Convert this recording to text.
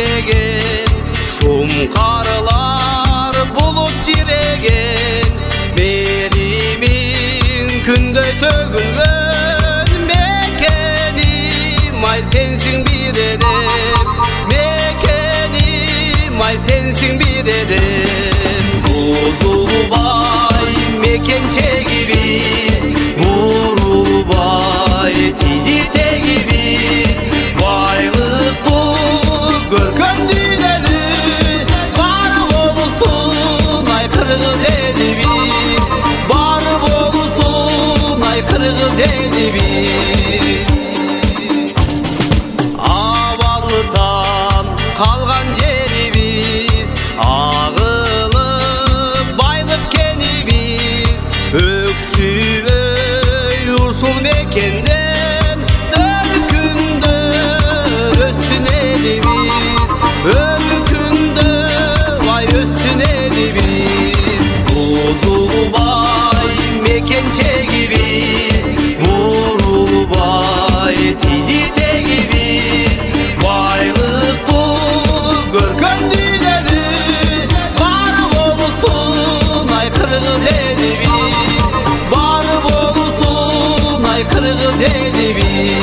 билеген, шум қарылар бұлып жиреген, меримин күндөй төгілген, мекеним ай сенсің бір едім, мекеним ай сенсің бір едім. Бузулбай мекенчеги биз, Бурулбай тилитеги биз, байлык бул көркөм дүйнөнү бар болсун ай кыргыз эли биз, бар болсун ай кыргыз эли биз. Абалыдан калган жерибиз, агылып байлык кенибиз, өксүбөй ушул мекенден өр күндө өссүн элибиз, өр күндө ай өссүн элибиз. Бузулбай мекенчеги биз, Бурулбай тилитеги биз, байлык бул көркөм дүйнөнү бар болсун ай кыргыз эли биз, бар болсун ай кыргыз эли биз.